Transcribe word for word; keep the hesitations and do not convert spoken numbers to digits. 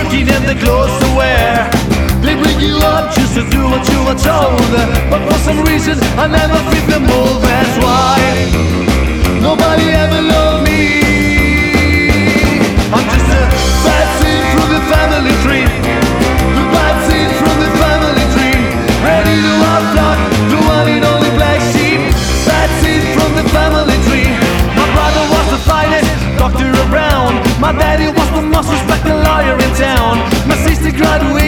working and the clothes to wear. They bring you up just to do what you were told, but for some reason I never fit the mold. That's why nobody ever loved me. I'm just a bad seed from the family tree, the bad seed from the family tree, ready to outflock the one and only black sheep. Bad seed from the family tree. My brother was the finest doctor around. My daddy was the most respected lawyer in town. My sister graduated